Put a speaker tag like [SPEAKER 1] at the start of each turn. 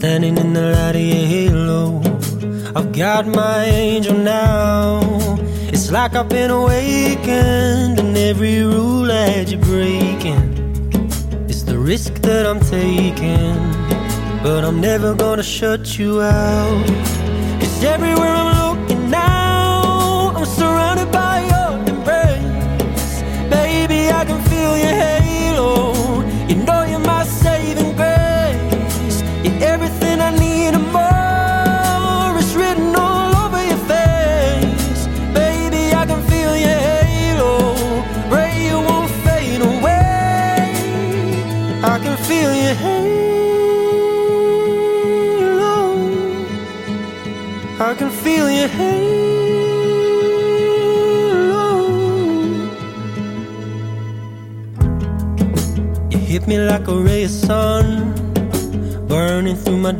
[SPEAKER 1] Standing in the light of your halo, I've got my angel now. It's like I've been awakened, and every rule that you're breaking, it's the risk that I'm taking. But I'm never gonna shut you out, 'cause everywhere I'm looking now, I'm surrounded by your embrace. Baby, I can feel your halo. You know you're my saving grace. You're everything I need and more. It's written all over your face. Baby, I can feel your halo. Pray you won't fade away. I can feel your halo. I can feel your halo. You hit me like a ray of sun, burning through my